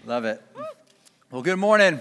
Love it. Well, good morning.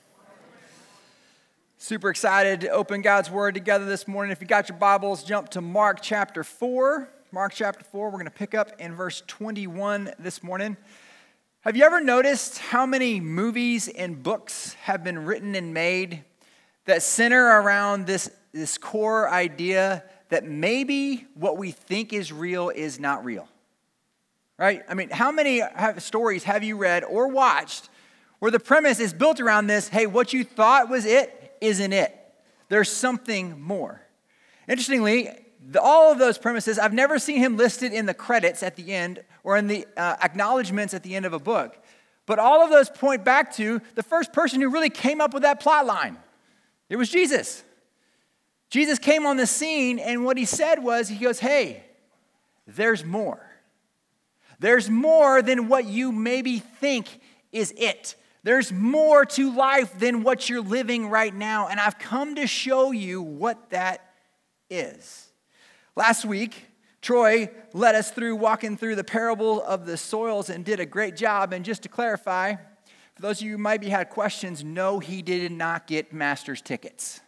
Super excited to open God's Word together this morning. If you got your Bibles, jump to Mark chapter 4. Mark chapter 4, we're going to pick up in verse 21 this morning. Have you ever noticed how many movies and books have been written and made that center around this core idea that maybe what we think is real is not real? Right? I mean, how many stories have you read or watched where the premise is built around this, hey, what you thought was it isn't it. There's something more. Interestingly, all of those premises, I've never seen him listed in the credits at the end or in the acknowledgments at the end of a book. But all of those point back to the first person who really came up with that plot line. It was Jesus. Jesus came on the scene, and what he said was, he goes, hey, there's more. There's more than what you maybe think is it. There's more to life than what you're living right now, and I've come to show you what that is. Last week, Troy led us through walking through the parable of the soils and did a great job. And just to clarify, for those of you who maybe had questions, no, he did not get master's tickets.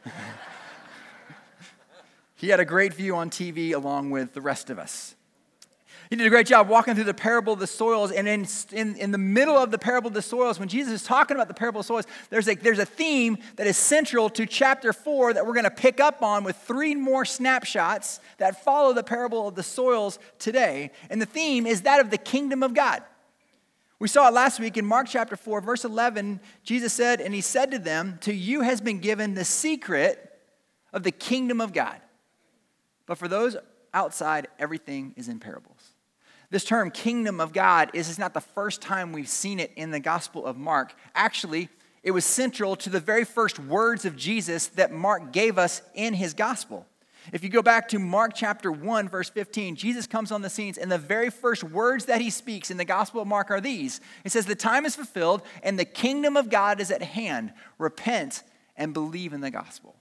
He had a great view on TV along with the rest of us. He did a great job walking through the parable of the soils, and in the middle of the parable of the soils, when Jesus is talking about the parable of the soils, there's a theme that is central to chapter 4 that we're going to pick up on with 3 more snapshots that follow the parable of the soils today. And the theme is that of the kingdom of God. We saw it last week in Mark chapter 4, verse 11. Jesus said, and he said to them, to you has been given the secret of the kingdom of God. But for those outside, everything is in parables. This term, kingdom of God, is not the first time we've seen it in the Gospel of Mark. Actually, it was central to the very first words of Jesus that Mark gave us in his Gospel. If you go back to Mark chapter 1, verse 15, Jesus comes on the scenes, and the very first words that he speaks in the Gospel of Mark are these. It says, the time is fulfilled, and the kingdom of God is at hand. Repent and believe in the gospel.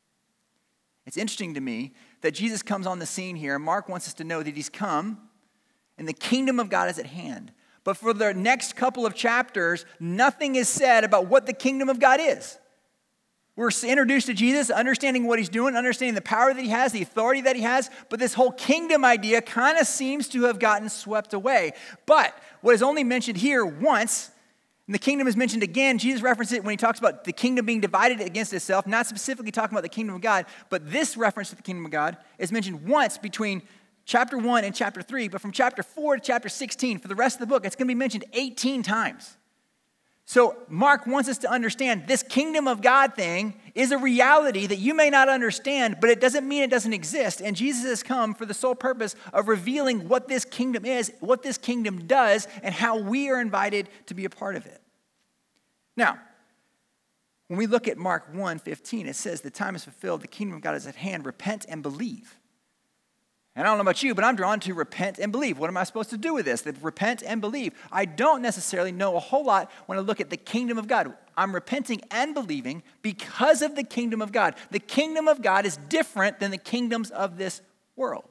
It's interesting to me that Jesus comes on the scene here. Mark wants us to know that he's come, and the kingdom of God is at hand. But for the next couple of chapters, nothing is said about what the kingdom of God is. We're introduced to Jesus, understanding what he's doing, understanding the power that he has, the authority that he has, but this whole kingdom idea kind of seems to have gotten swept away. But what is only mentioned here once, and the kingdom is mentioned again, Jesus references it when he talks about the kingdom being divided against itself, not specifically talking about the kingdom of God, but this reference to the kingdom of God is mentioned once between chapter 1 and chapter 3, but from chapter 4 to chapter 16, for the rest of the book, it's going to be mentioned 18 times. So Mark wants us to understand this kingdom of God thing is a reality that you may not understand, but it doesn't mean it doesn't exist. And Jesus has come for the sole purpose of revealing what this kingdom is, what this kingdom does, and how we are invited to be a part of it. Now, when we look at Mark 1:15, it says, the time is fulfilled, the kingdom of God is at hand, repent and believe. And I don't know about you, but I'm drawn to repent and believe. What am I supposed to do with this? That repent and believe. I don't necessarily know a whole lot when I look at the kingdom of God. I'm repenting and believing because of the kingdom of God. The kingdom of God is different than the kingdoms of this world,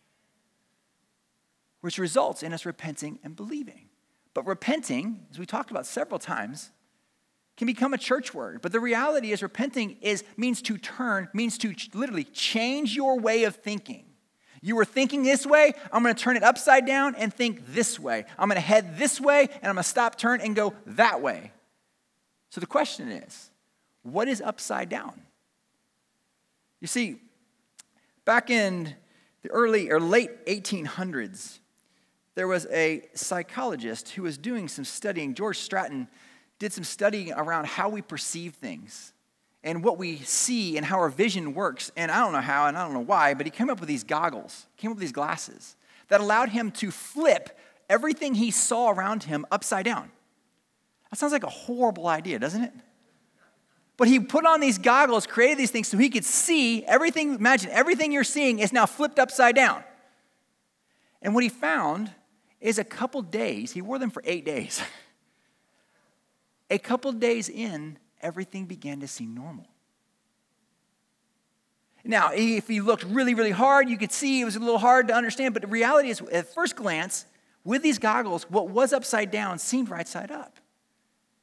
which results in us repenting and believing. But repenting, as we talked about several times, can become a church word. But the reality is repenting means to turn, means to literally change your way of thinking. You were thinking this way, I'm going to turn it upside down and think this way. I'm going to head this way, and I'm going to stop, turn, and go that way. So the question is, what is upside down? You see, back in the early or late 1800s, there was a psychologist who was doing some studying. George Stratton did some studying around how we perceive things and what we see and how our vision works. And I don't know how and I don't know why, but he came up with these goggles, came up with these glasses that allowed him to flip everything he saw around him upside down. That sounds like a horrible idea, doesn't it? But he put on these goggles, created these things so he could see everything. Imagine everything you're seeing is now flipped upside down. And what he found is a couple days, he wore them for 8 days. A couple days in, everything began to seem normal. Now, if you looked really, really hard, you could see it was a little hard to understand, but the reality is, at first glance, with these goggles, what was upside down seemed right side up.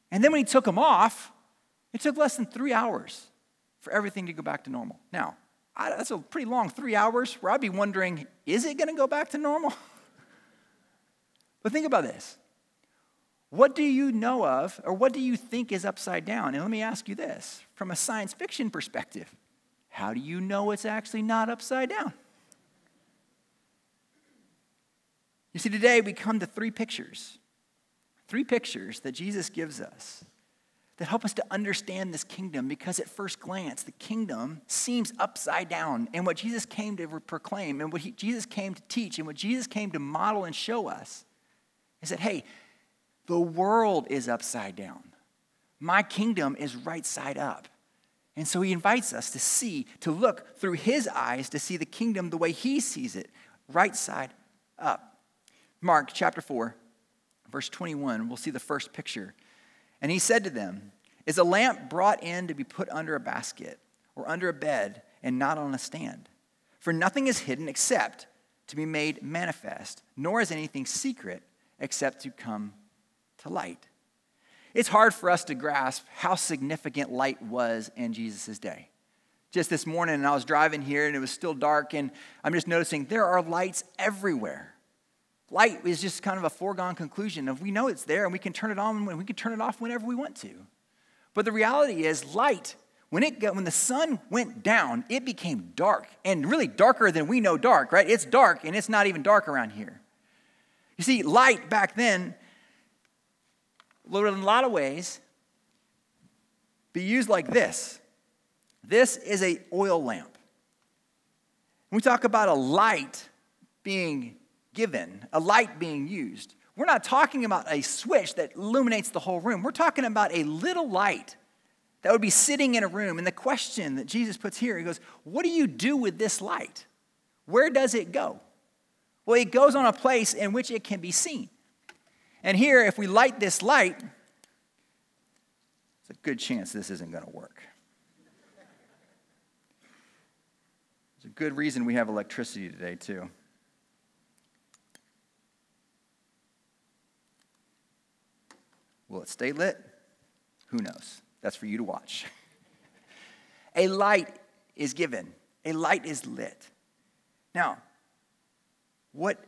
And then when he took them off, it took less than 3 hours for everything to go back to normal. Now, that's a pretty long 3 hours where I'd be wondering, is it going to go back to normal? But think about this. What do you know of, or what do you think is upside down? And let me ask you this, from a science fiction perspective, how do you know it's actually not upside down? You see, today we come to three pictures that Jesus gives us that help us to understand this kingdom, because at first glance, the kingdom seems upside down. And what Jesus came to proclaim, and what Jesus came to teach, and what Jesus came to model and show us is that, hey, the world is upside down. My kingdom is right side up. And so he invites us to see, to look through his eyes, to see the kingdom the way he sees it, right side up. Mark chapter 4, verse 21, we'll see the first picture. And he said to them, is a lamp brought in to be put under a basket or under a bed and not on a stand? For nothing is hidden except to be made manifest, nor is anything secret except to come to light. It's hard for us to grasp how significant light was in Jesus' day. Just this morning, and I was driving here, and it was still dark, and I'm just noticing there are lights everywhere. Light is just kind of a foregone conclusion of we know it's there, and we can turn it on and we can turn it off whenever we want to. But the reality is light, when the sun went down, it became dark, and really darker than we know dark, right? It's dark, and it's not even dark around here. You see, light back then, in a lot of ways, be used like this. This is an oil lamp. When we talk about a light being given, a light being used, we're not talking about a switch that illuminates the whole room. We're talking about a little light that would be sitting in a room. And the question that Jesus puts here, he goes, what do you do with this light? Where does it go? Well, it goes on a place in which it can be seen. And here, if we light this light, it's a good chance this isn't going to work. There's a good reason we have electricity today, too. Will it stay lit? Who knows? That's for you to watch. A light is given. A light is lit. Now, what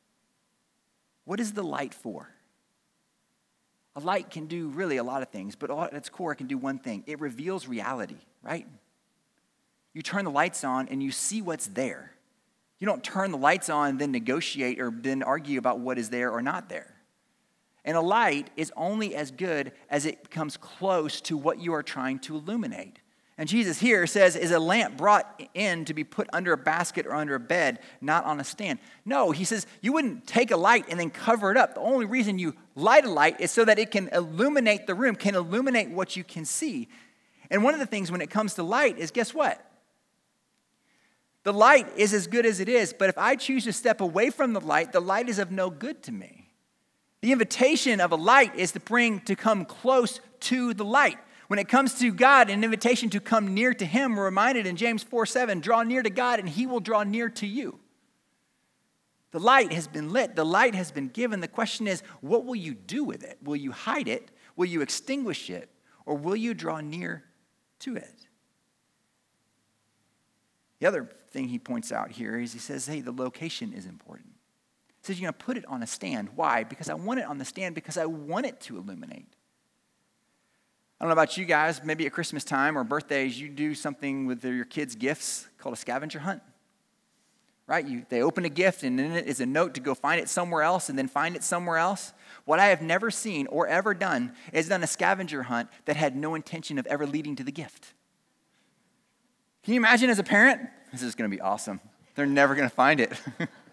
is the light for? A light can do really a lot of things, but at its core, it can do one thing. It reveals reality, right? You turn the lights on and you see what's there. You don't turn the lights on and then negotiate or then argue about what is there or not there. And a light is only as good as it comes close to what you are trying to illuminate. And Jesus here says, is a lamp brought in to be put under a basket or under a bed, not on a stand? No, he says you wouldn't take a light and then cover it up. The only reason you light a light is so that it can illuminate the room, can illuminate what you can see. And one of the things when it comes to light is, guess what? The light is as good as it is, but if I choose to step away from the light is of no good to me. The invitation of a light is to come close to the light. When it comes to God, an invitation to come near to him, we're reminded in James 4:7, draw near to God and he will draw near to you. The light has been lit. The light has been given. The question is, what will you do with it? Will you hide it? Will you extinguish it? Or will you draw near to it? The other thing he points out here is he says, hey, the location is important. He says, you're going to put it on a stand. Why? Because I want it on the stand because I want it to illuminate. I don't know about you guys, maybe at Christmas time or birthdays, you do something with your kids' gifts called a scavenger hunt, right? They open a gift and in it is a note to go find it somewhere else and then find it somewhere else. What I have never seen or ever done is done a scavenger hunt that had no intention of ever leading to the gift. Can you imagine as a parent? This is going to be awesome. They're never going to find it.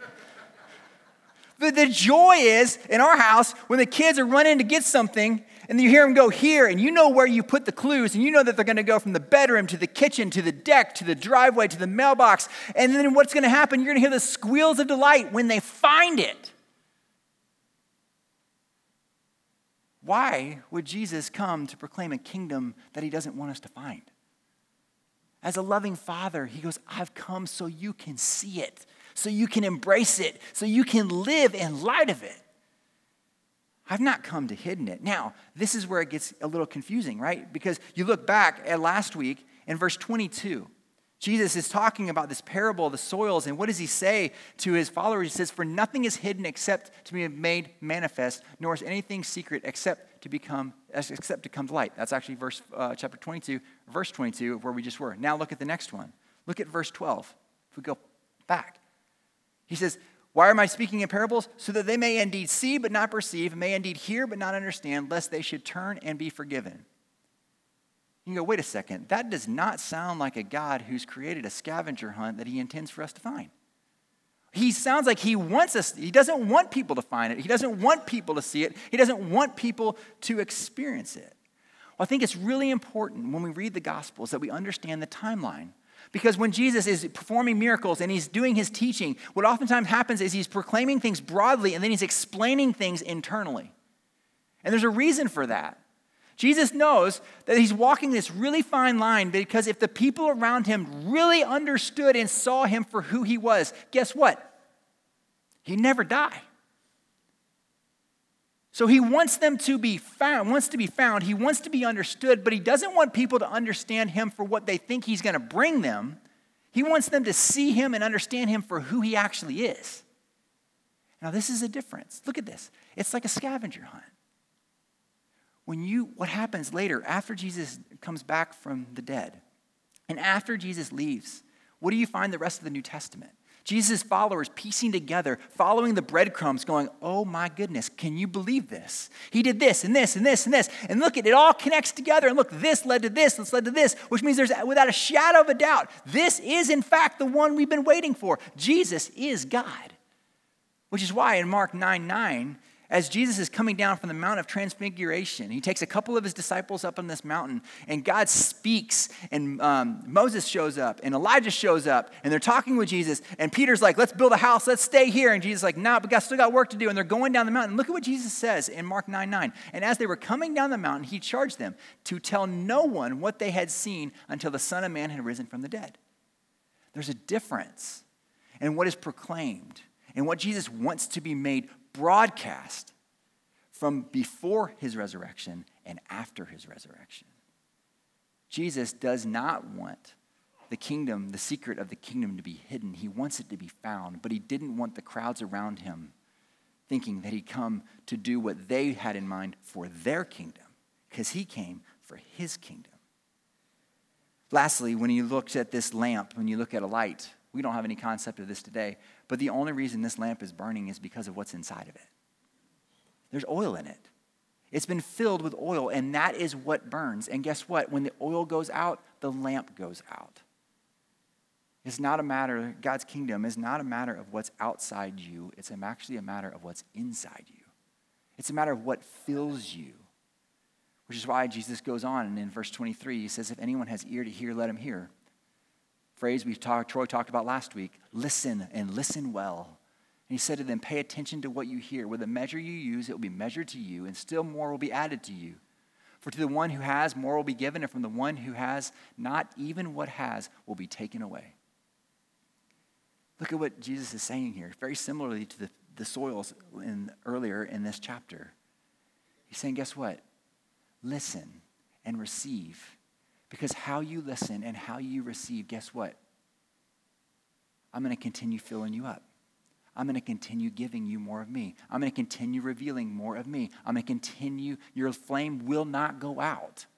But the joy is, in our house, when the kids are running to get something, and you hear them go here, and you know where you put the clues, and you know that they're going to go from the bedroom to the kitchen, to the deck, to the driveway, to the mailbox, and then what's going to happen? You're going to hear the squeals of delight when they find it. Why would Jesus come to proclaim a kingdom that he doesn't want us to find? As a loving father, he goes, I've come so you can see it, so you can embrace it, so you can live in light of it. I've not come to hidden it. Now, this is where it gets a little confusing, right? Because you look back at last week in verse 22. Jesus is talking about this parable of the soils, and what does he say to his followers? He says, for nothing is hidden except to be made manifest, nor is anything secret except to come to light. That's actually chapter 22, verse 22, where we just were. Now look at the next one. Look at verse 12. If we go back. He says, why am I speaking in parables? So that they may indeed see but not perceive, may indeed hear but not understand, lest they should turn and be forgiven. You go, wait a second, that does not sound like a God who's created a scavenger hunt that he intends for us to find. He sounds like he doesn't want people to find it. He doesn't want people to see it. He doesn't want people to experience it. Well, I think it's really important when we read the Gospels that we understand the timeline. Because when Jesus is performing miracles and he's doing his teaching, what oftentimes happens is he's proclaiming things broadly and then he's explaining things internally. And there's a reason for that. Jesus knows that he's walking this really fine line because if the people around him really understood and saw him for who he was, guess what? He'd never die. So he wants them to be found, he wants to be understood, but he doesn't want people to understand him for what they think he's going to bring them. He wants them to see him and understand him for who he actually is. Now this is a difference. Look at this. It's like a scavenger hunt. What happens later after Jesus comes back from the dead and after Jesus leaves, what do you find the rest of the New Testament? Jesus' followers piecing together, following the breadcrumbs, going, oh my goodness, can you believe this? He did this and this and this and this. And look, it all connects together. And look, this led to this, this led to this, which means there's, without a shadow of a doubt, this is in fact the one we've been waiting for. Jesus is God. Which is why in Mark 9:9, as Jesus is coming down from the Mount of Transfiguration, he takes a couple of his disciples up on this mountain, and God speaks, and Moses shows up, and Elijah shows up, and they're talking with Jesus, and Peter's like, let's build a house, let's stay here, and Jesus is like, nah, but still got work to do, and they're going down the mountain. Look at what Jesus says in Mark 9:9. And as they were coming down the mountain, he charged them to tell no one what they had seen until the Son of Man had risen from the dead. There's a difference in what is proclaimed and what Jesus wants to be made broadcast from before his resurrection and after his resurrection. Jesus does not want the kingdom, the secret of the kingdom to be hidden. He wants it to be found, but he didn't want the crowds around him thinking that he'd come to do what they had in mind for their kingdom, because he came for his kingdom. Lastly, when you look at this lamp, when you look at a light, we don't have any concept of this today, but the only reason this lamp is burning is because of what's inside of it. There's oil in it. It's been filled with oil, and that is what burns. And guess what? When the oil goes out, the lamp goes out. It's not a matter, God's kingdom is not a matter of what's outside you. It's actually a matter of what's inside you. It's a matter of what fills you, which is why Jesus goes on, and in verse 23, he says, if anyone has ear to hear, let him hear. Phrase Troy talked about last week, listen and listen well. And he said to them, pay attention to what you hear. With the measure you use, it will be measured to you, and still more will be added to you. For to the one who has, more will be given, and from the one who has not, even what has will be taken away. Look at what Jesus is saying here, very similarly to the soils earlier in this chapter. He's saying, guess what? Listen and receive. Because how you listen and how you receive, guess what? I'm going to continue filling you up. I'm going to continue giving you more of me. I'm going to continue revealing more of me. I'm going to continue, your flame will not go out.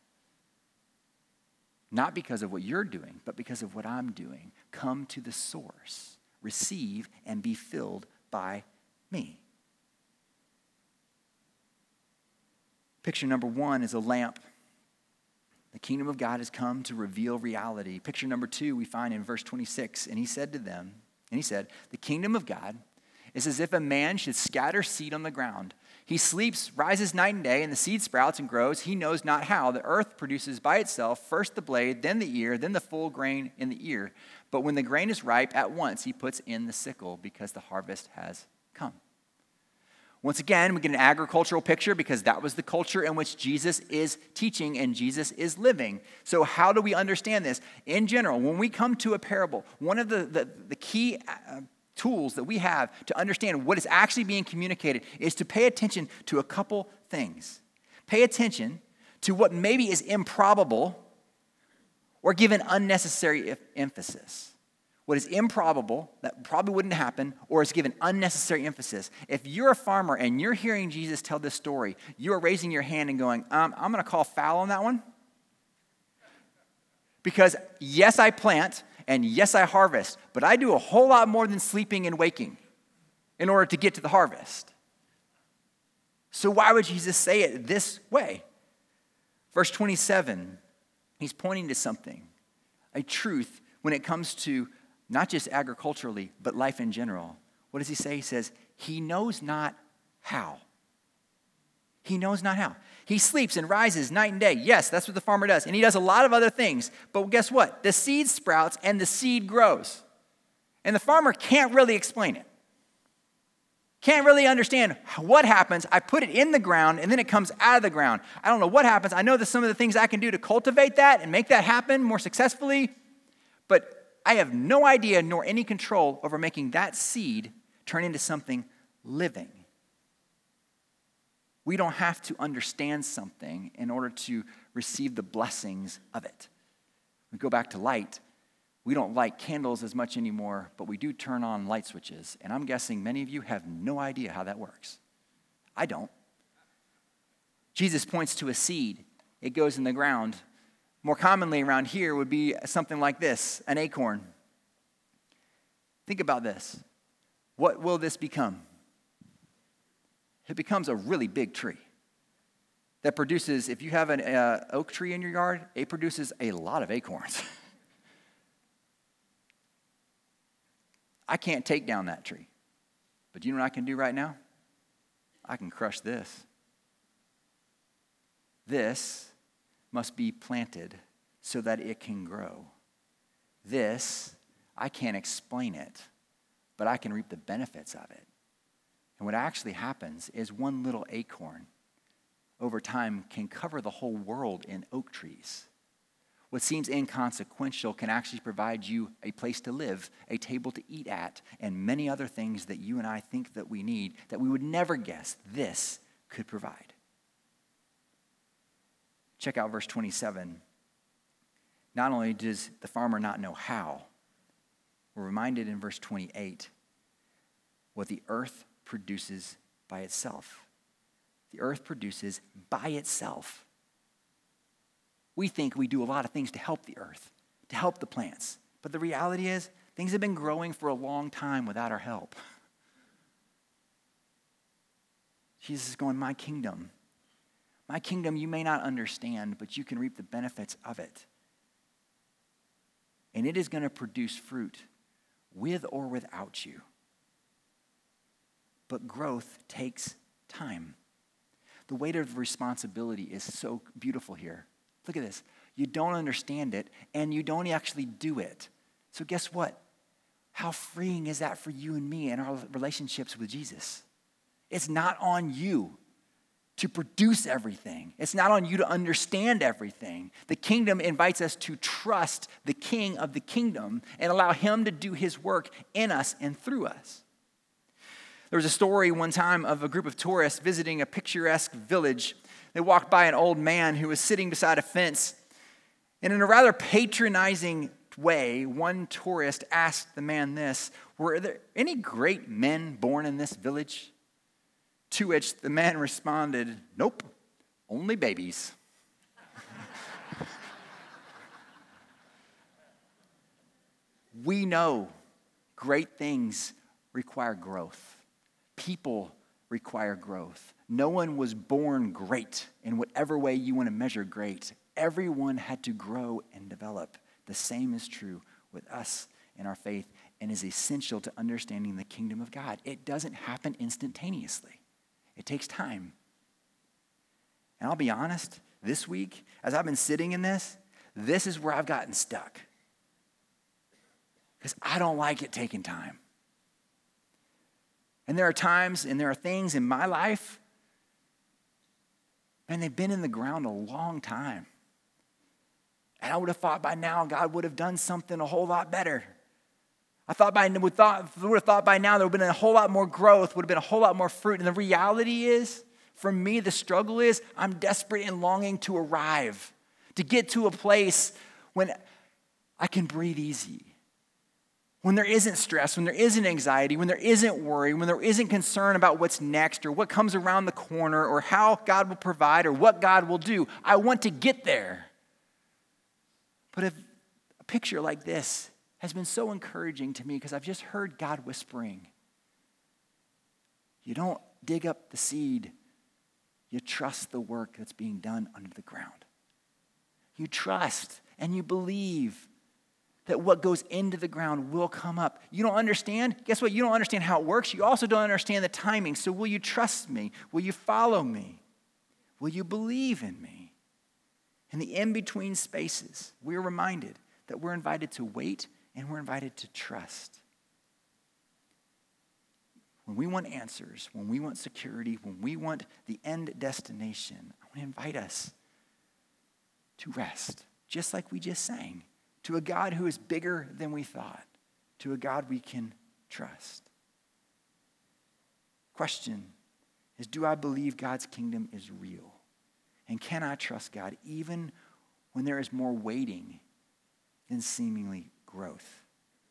Not because of what you're doing, but because of what I'm doing. Come to the source. Receive and be filled by me. Picture number one is a lamp. The kingdom of God has come to reveal reality. Picture number two we find in verse 26. And he said, the kingdom of God is as if a man should scatter seed on the ground. He sleeps, rises night and day, and the seed sprouts and grows. He knows not how. The earth produces by itself first the blade, then the ear, then the full grain in the ear. But when the grain is ripe, at once he puts in the sickle because the harvest has come. Once again, we get an agricultural picture because that was the culture in which Jesus is teaching and Jesus is living. So how do we understand this? In general, when we come to a parable, one of the key tools that we have to understand what is actually being communicated is to pay attention to a couple things. Pay attention to what maybe is improbable or give an unnecessary emphasis. What is improbable, that probably wouldn't happen, or is given unnecessary emphasis. If you're a farmer and you're hearing Jesus tell this story, you are raising your hand and going, I'm going to call foul on that one. Because yes, I plant, and yes, I harvest, but I do a whole lot more than sleeping and waking in order to get to the harvest. So why would Jesus say it this way? Verse 27, he's pointing to something, a truth when it comes to not just agriculturally, but life in general. What does he say? He says, he knows not how. He knows not how. He sleeps and rises night and day. Yes, that's what the farmer does. And he does a lot of other things. But guess what? The seed sprouts and the seed grows. And the farmer can't really explain it. Can't really understand what happens. I put it in the ground and then it comes out of the ground. I don't know what happens. I know that some of the things I can do to cultivate that and make that happen more successfully. But I have no idea nor any control over making that seed turn into something living. We don't have to understand something in order to receive the blessings of it. We go back to light. We don't light candles as much anymore, but we do turn on light switches. And I'm guessing many of you have no idea how that works. I don't. Jesus points to a seed. It goes in the ground. More commonly around here would be something like this, an acorn. Think about this. What will this become? It becomes a really big tree that produces, if you have an oak tree in your yard, it produces a lot of acorns. I can't take down that tree. But you know what I can do right now? I can crush this. This must be planted so that it can grow. This, I can't explain it, but I can reap the benefits of it. And what actually happens is one little acorn over time can cover the whole world in oak trees. What seems inconsequential can actually provide you a place to live, a table to eat at, and many other things that you and I think that we need that we would never guess this could provide. Check out verse 27. Not only does the farmer not know how, we're reminded in verse 28 what the earth produces by itself. The earth produces by itself. We think we do a lot of things to help the earth, to help the plants. But the reality is, things have been growing for a long time without our help. Jesus is going, my kingdom you may not understand, but you can reap the benefits of it. And it is going to produce fruit with or without you. But growth takes time. The weight of responsibility is so beautiful here. Look at this. You don't understand it, and you don't actually do it. So guess what? How freeing is that for you and me in our relationships with Jesus? It's not on you to produce everything. It's not on you to understand everything. The kingdom invites us to trust the King of the kingdom and allow him to do his work in us and through us. There was a story one time of a group of tourists visiting a picturesque village. They walked by an old man who was sitting beside a fence. And in a rather patronizing way, one tourist asked the man this, were there any great men born in this village? To which the man responded, nope, only babies. We know great things require growth. People require growth. No one was born great in whatever way you want to measure great. Everyone had to grow and develop. The same is true with us in our faith and is essential to understanding the kingdom of God. It doesn't happen instantaneously. It takes time. And I'll be honest, this week, as I've been sitting in this is where I've gotten stuck. Because I don't like it taking time. And there are times and there are things in my life, and they've been in the ground a long time. And I would have thought by now God would have done something a whole lot better. would have thought by now there would have been a whole lot more growth, would have been a whole lot more fruit. And the reality is, for me, the struggle is I'm desperate and longing to arrive, to get to a place when I can breathe easy. When there isn't stress, when there isn't anxiety, when there isn't worry, when there isn't concern about what's next or what comes around the corner or how God will provide or what God will do. I want to get there. But if a picture like this has been so encouraging to me because I've just heard God whispering, you don't dig up the seed, you trust the work that's being done under the ground. You trust and you believe that what goes into the ground will come up. You don't understand? Guess what? You don't understand how it works. You also don't understand the timing. So will you trust me? Will you follow me? Will you believe in me? In the in-between spaces, we're reminded that we're invited to wait and we're invited to trust. When we want answers, when we want security, when we want the end destination, I want to invite us to rest, just like we just sang. To a God who is bigger than we thought, to a God we can trust. Question is, do I believe God's kingdom is real? And can I trust God even when there is more waiting than seemingly growth?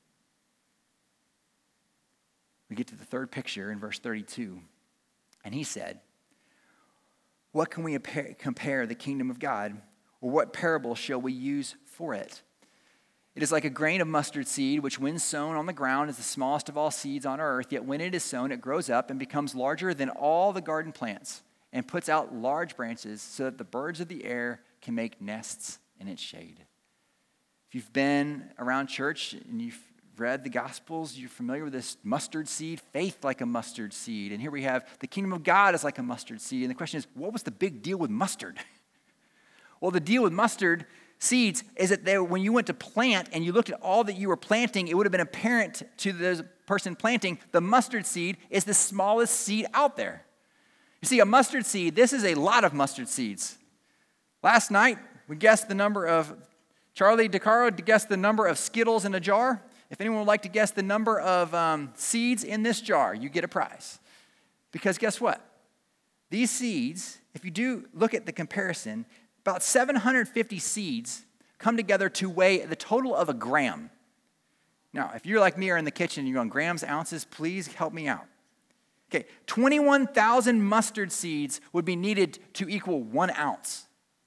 We get to the third picture in verse 32, and he said, what can we compare the kingdom of God, or what parable shall we use for it? It is like a grain of mustard seed, which when sown on the ground is the smallest of all seeds on earth. Yet when it is sown, it grows up and becomes larger than all the garden plants and puts out large branches so that the birds of the air can make nests in its shade. If you've been around church and you've read the Gospels, you're familiar with this mustard seed, faith like a mustard seed. And here we have the kingdom of God is like a mustard seed. And the question is, what was the big deal with mustard? Well, the deal with mustard seeds is that when you went to plant and you looked at all that you were planting, it would have been apparent to the person planting, the mustard seed is the smallest seed out there. You see, a mustard seed, this is a lot of mustard seeds. Last night, we guessed the number of, Charlie DeCaro guessed the number of Skittles in a jar. If anyone would like to guess the number of seeds in this jar, you get a prize. Because guess what? These seeds, if you do look at the comparison, about 750 seeds come together to weigh the total of a gram. Now, if you're like me or in the kitchen, you're going grams, ounces, please help me out. Okay, 21,000 mustard seeds would be needed to equal 1 ounce.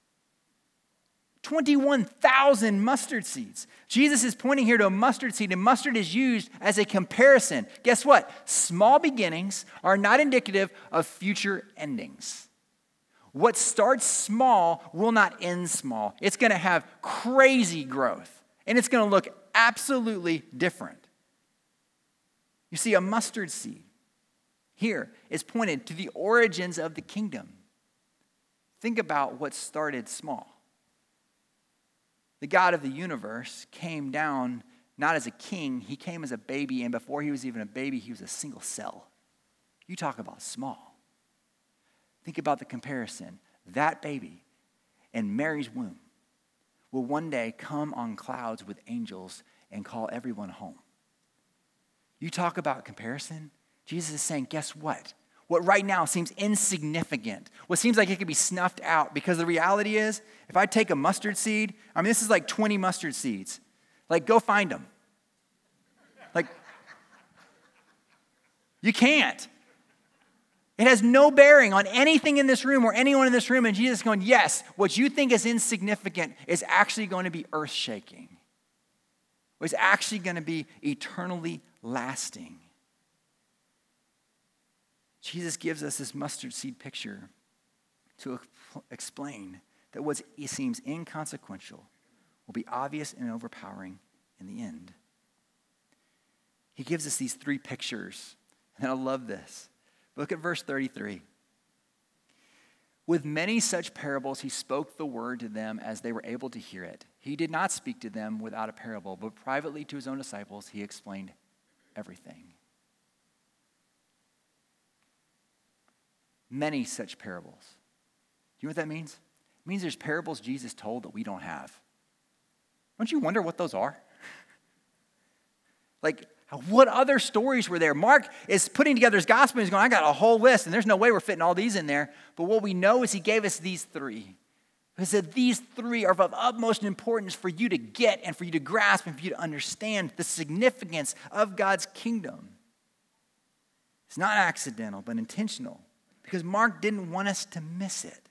21,000 mustard seeds. Jesus is pointing here to a mustard seed, and mustard is used as a comparison. Guess what? Small beginnings are not indicative of future endings. What starts small will not end small. It's going to have crazy growth, and it's going to look absolutely different. You see, a mustard seed here is pointed to the origins of the kingdom. Think about what started small. The God of the universe came down not as a king, he came as a baby, and before he was even a baby, he was a single cell. You talk about small. Think about the comparison. That baby in Mary's womb will one day come on clouds with angels and call everyone home. You talk about comparison. Jesus is saying, guess what? What right now seems insignificant, what seems like it could be snuffed out, because the reality is, if I take a mustard seed, I mean, this is like 20 mustard seeds. Like, go find them. Like, you can't. It has no bearing on anything in this room or anyone in this room. And Jesus is going, yes, what you think is insignificant is actually going to be earth-shaking. It's actually going to be eternally lasting. Jesus gives us this mustard seed picture to explain that what seems inconsequential will be obvious and overpowering in the end. He gives us these 3 pictures, and I love this. Look at verse 33. With many such parables, he spoke the word to them as they were able to hear it. He did not speak to them without a parable, but privately to his own disciples, he explained everything. Many such parables. Do you know what that means? It means there's parables Jesus told that we don't have. Don't you wonder what those are? Like, What other stories were there? Mark is putting together his gospel and he's going, I got a whole list and there's no way we're fitting all these in there. But what we know is he gave us these three. He said these three are of utmost importance for you to get and for you to grasp and for you to understand the significance of God's kingdom. It's not accidental, but intentional, because Mark didn't want us to miss it.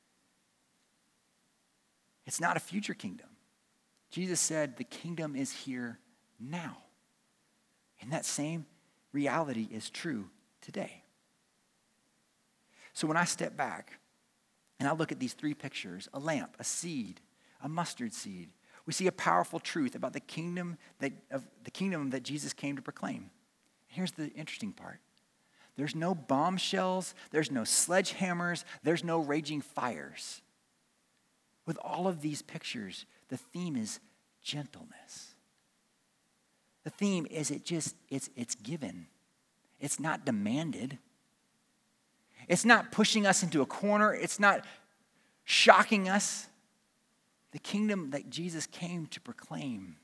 It's not a future kingdom. Jesus said the kingdom is here now. And that same reality is true today. So when I step back and I look at these three pictures, a lamp, a seed, a mustard seed, we see a powerful truth about the kingdom that Jesus came to proclaim. Here's the interesting part. There's no bombshells, there's no sledgehammers, there's no raging fires. With all of these pictures, the theme is gentleness. The theme is it's given. It's not demanded. It's not pushing us into a corner. It's not shocking us. The kingdom that Jesus came to proclaim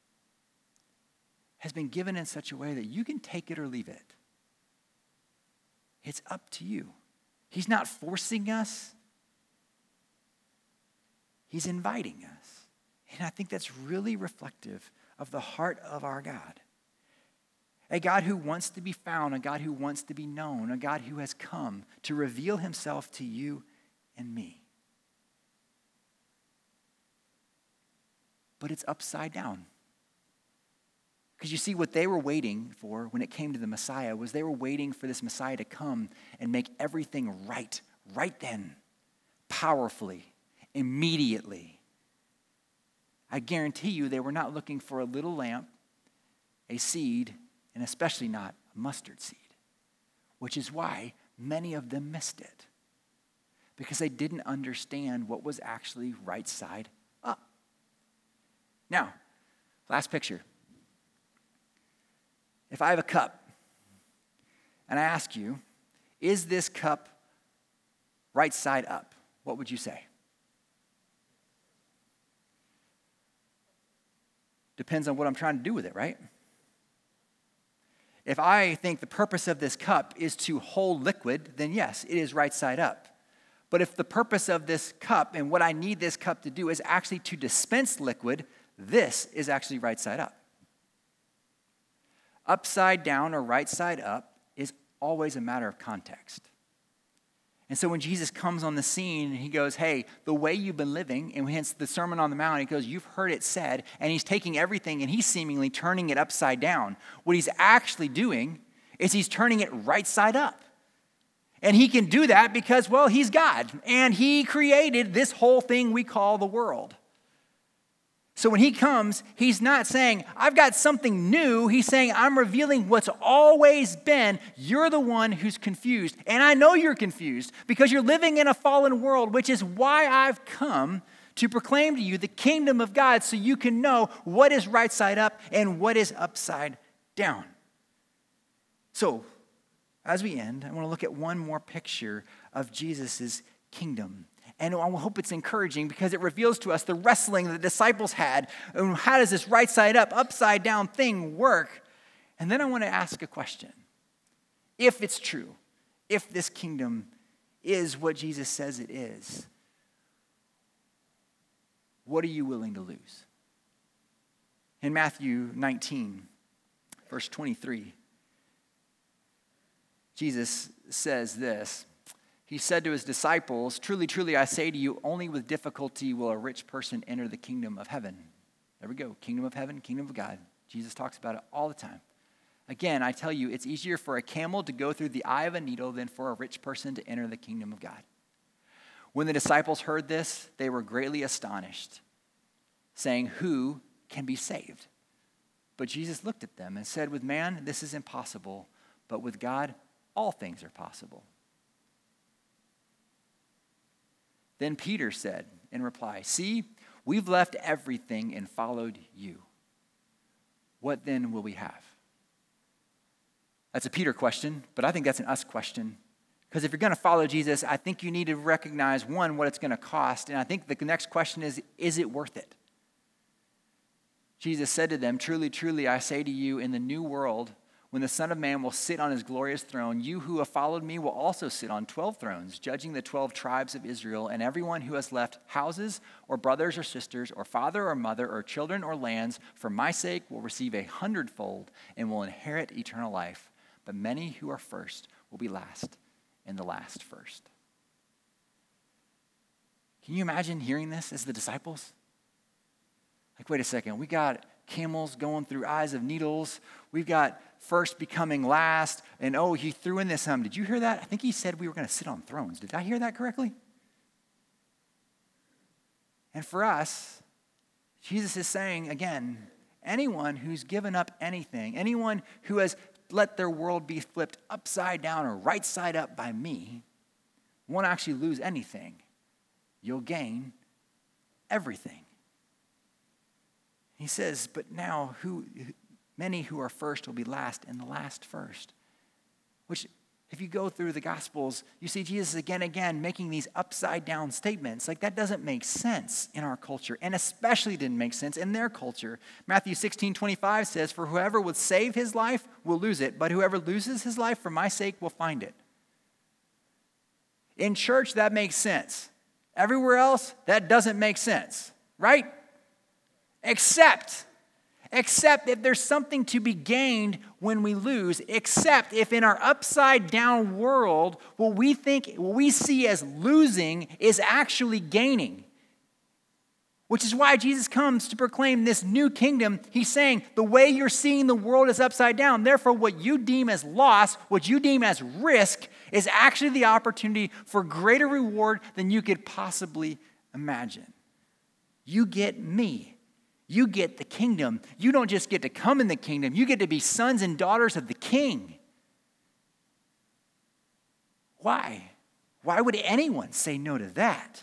has been given in such a way that you can take it or leave it. It's up to you. He's not forcing us. He's inviting us. And I think that's really reflective of the heart of our God. A God who wants to be found, a God who wants to be known, a God who has come to reveal himself to you and me. But it's upside down. Because you see, what they were waiting for when it came to the Messiah was they were waiting for this Messiah to come and make everything right then, powerfully, immediately. I guarantee you they were not looking for a little lamp, a seed, and especially not a mustard seed, which is why many of them missed it, because they didn't understand what was actually right side up. Now, last picture. If I have a cup and I ask you, is this cup right side up? What would you say? Depends on what I'm trying to do with it, right? If I think the purpose of this cup is to hold liquid, then yes, it is right side up. But if the purpose of this cup and what I need this cup to do is actually to dispense liquid, this is actually right side up. Upside down or right side up is always a matter of context. And so when Jesus comes on the scene, he goes, hey, the way you've been living, and hence the Sermon on the Mount, he goes, you've heard it said, and he's taking everything and he's seemingly turning it upside down. What he's actually doing is he's turning it right side up. And he can do that because, well, he's God, and he created this whole thing we call the world. So when he comes, he's not saying, I've got something new. He's saying, I'm revealing what's always been. You're the one who's confused. And I know you're confused because you're living in a fallen world, which is why I've come to proclaim to you the kingdom of God so you can know what is right side up and what is upside down. So as we end, I want to look at one more picture of Jesus' kingdom. And I hope it's encouraging because it reveals to us the wrestling the disciples had. And how does this right side up, upside down thing work? And then I want to ask a question. If it's true, if this kingdom is what Jesus says it is, what are you willing to lose? In Matthew 19, verse 23, Jesus says this. He said to his disciples, truly, truly, I say to you, only with difficulty will a rich person enter the kingdom of heaven. There we go. Kingdom of heaven, kingdom of God. Jesus talks about it all the time. Again, I tell you, it's easier for a camel to go through the eye of a needle than for a rich person to enter the kingdom of God. When the disciples heard this, they were greatly astonished, saying, who can be saved? But Jesus looked at them and said, with man, this is impossible, but with God, all things are possible. Then Peter said in reply, see, we've left everything and followed you. What then will we have? That's a Peter question, but I think that's an us question. Because if you're going to follow Jesus, I think you need to recognize, one, what it's going to cost. And I think the next question is it worth it? Jesus said to them, "Truly, truly, I say to you, in the new world, when the Son of Man will sit on his glorious throne, you who have followed me will also sit on 12 thrones, judging the 12 tribes of Israel. And everyone who has left houses or brothers or sisters or father or mother or children or lands for my sake will receive 100-fold and will inherit eternal life. But many who are first will be last, and the last first." Can you imagine hearing this as the disciples? Like, wait a second, we got camels going through eyes of needles. We've got first becoming last. And oh, he threw in this, did you hear that? I think he said we were going to sit on thrones. Did I hear that correctly? And for us, Jesus is saying, again, anyone who's given up anything, anyone who has let their world be flipped upside down or right side up by me, won't actually lose anything. You'll gain everything. He says, but now many who are first will be last, and the last first. Which, if you go through the Gospels, you see Jesus again and again making these upside down statements. Like, that doesn't make sense in our culture, and especially didn't make sense in their culture. Matthew 16:25 says, "For whoever would save his life will lose it, but whoever loses his life for my sake will find it." In church, that makes sense. Everywhere else, that doesn't make sense, right? Except if there's something to be gained when we lose, except if in our upside down world, what we see as losing is actually gaining. Which is why Jesus comes to proclaim this new kingdom. He's saying the way you're seeing the world is upside down. Therefore, what you deem as loss, what you deem as risk, is actually the opportunity for greater reward than you could possibly imagine. You get me. You get the kingdom. You don't just get to come in the kingdom. You get to be sons and daughters of the King. Why? Why would anyone say no to that?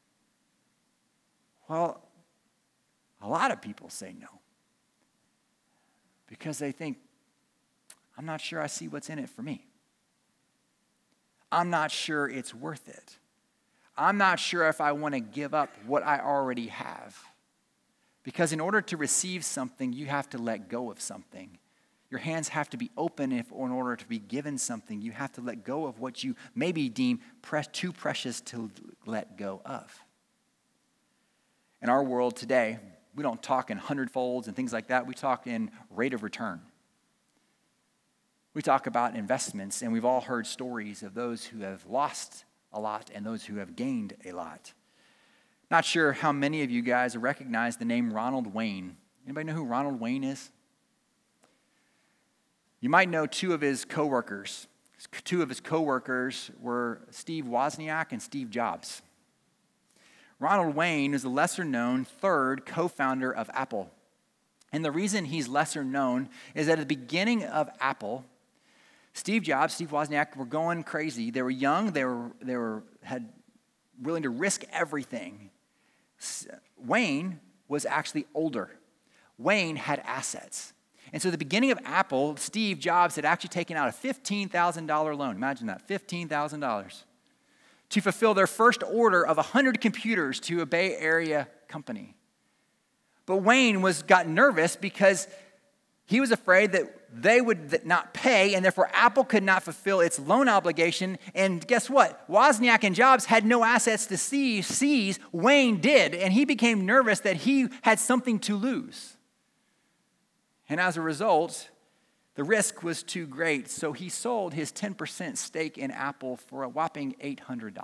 Well, a lot of people say no. Because they think, I'm not sure I see what's in it for me. I'm not sure it's worth it. I'm not sure if I want to give up what I already have. Because in order to receive something, you have to let go of something. Your hands have to be open in order to be given something. You have to let go of what you maybe deem too precious to let go of. In our world today, we don't talk in hundredfolds and things like that. We talk in rate of return. We talk about investments, and we've all heard stories of those who have lost a lot and those who have gained a lot. Not sure how many of you guys recognize the name Ronald Wayne. Anybody know who Ronald Wayne is? You might know two of his coworkers. Two of his coworkers were Steve Wozniak and Steve Jobs. Ronald Wayne is the lesser-known third co-founder of Apple. And the reason he's lesser known is that at the beginning of Apple, Steve Jobs, Steve Wozniak were going crazy. They were young. They had willing to risk everything. Wayne was actually older. Wayne had assets. And so at the beginning of Apple, Steve Jobs had actually taken out a $15,000 loan. Imagine that, $15,000. To fulfill their first order of 100 computers to a Bay Area company. But Wayne got nervous because he was afraid that they would not pay, and therefore Apple could not fulfill its loan obligation. And guess what? Wozniak and Jobs had no assets to seize. Wayne did, and he became nervous that he had something to lose. And as a result, the risk was too great, so he sold his 10% stake in Apple for a whopping $800.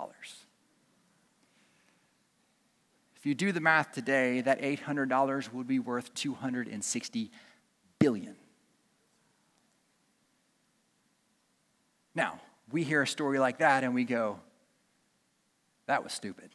If you do the math today, that $800 would be worth $260 billion. Now, we hear a story like that and we go, that was stupid.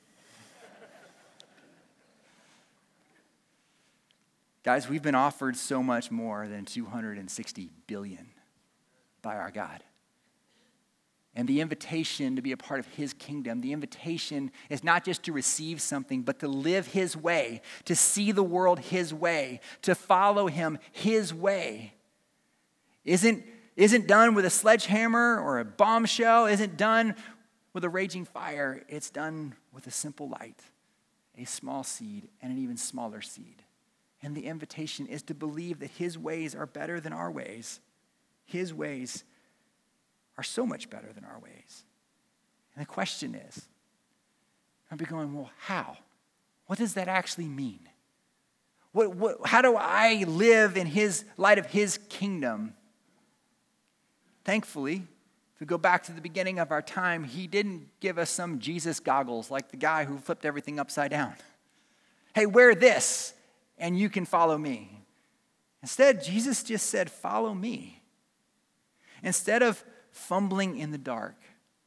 Guys, we've been offered so much more than $260 billion by our God. And the invitation to be a part of his kingdom, the invitation is not just to receive something, but to live his way, to see the world his way, to follow him his way. Isn't done with a sledgehammer or a bombshell, isn't done with a raging fire. It's done with a simple light, a small seed, and an even smaller seed. And the invitation is to believe that his ways are better than our ways. His ways are so much better than our ways. And the question is, I'll be going, well, how? What does that actually mean? How do I live in his light of his kingdom? Thankfully, if we go back to the beginning of our time, he didn't give us some Jesus goggles like the guy who flipped everything upside down. Hey, wear this and you can follow me. Instead, Jesus just said, follow me. Instead of fumbling in the dark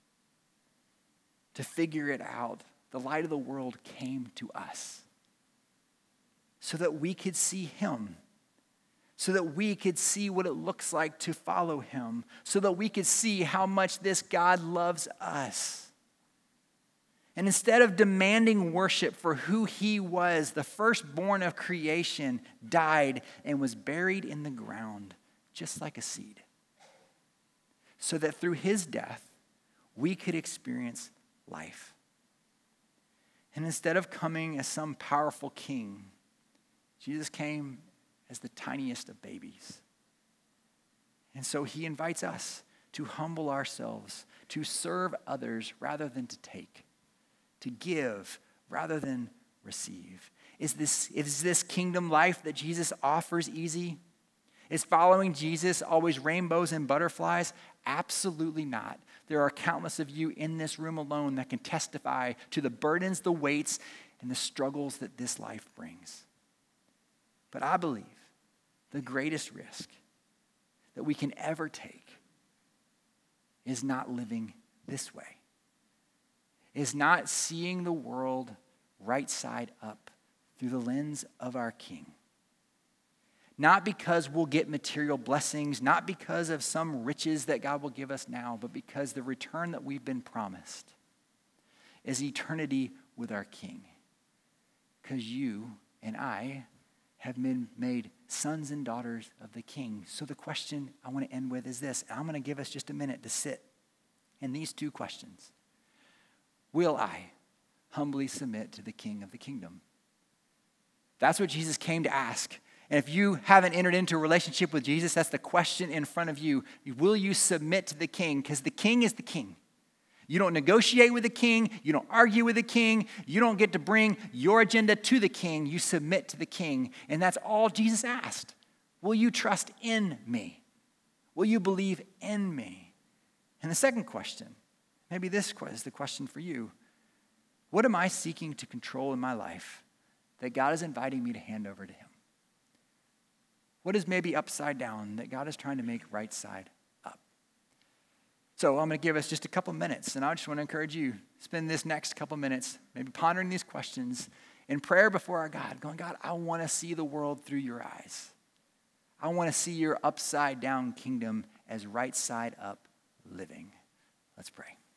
to figure it out, the light of the world came to us so that we could see him, so that we could see what it looks like to follow him, so that we could see how much this God loves us. And instead of demanding worship for who he was, the firstborn of creation died and was buried in the ground, just like a seed, so that through his death, we could experience life. And instead of coming as some powerful king, Jesus came as the tiniest of babies. And so he invites us to humble ourselves, to serve others rather than to take, to give rather than receive. Is this kingdom life that Jesus offers easy? Is following Jesus always rainbows and butterflies? Absolutely not. There are countless of you in this room alone that can testify to the burdens, the weights, and the struggles that this life brings. But I believe the greatest risk that we can ever take is not living this way, is not seeing the world right side up through the lens of our King. Not because we'll get material blessings, not because of some riches that God will give us now, but because the return that we've been promised is eternity with our King. Because you and I have been made sons and daughters of the King. So the question I want to end with is this. I'm going to give us just a minute to sit in these two questions. Will I humbly submit to the King of the kingdom? That's what Jesus came to ask. And if you haven't entered into a relationship with Jesus, that's the question in front of you. Will you submit to the King? Because the King is the King. You don't negotiate with the King. You don't argue with the King. You don't get to bring your agenda to the King. You submit to the King. And that's all Jesus asked. Will you trust in me? Will you believe in me? And the second question, maybe this is the question for you. What am I seeking to control in my life that God is inviting me to hand over to him? What is maybe upside down that God is trying to make right side up? So I'm going to give us just a couple minutes, and I just want to encourage you, spend this next couple minutes maybe pondering these questions in prayer before our God, going, God, I want to see the world through your eyes. I want to see your upside down kingdom as right side up living. Let's pray.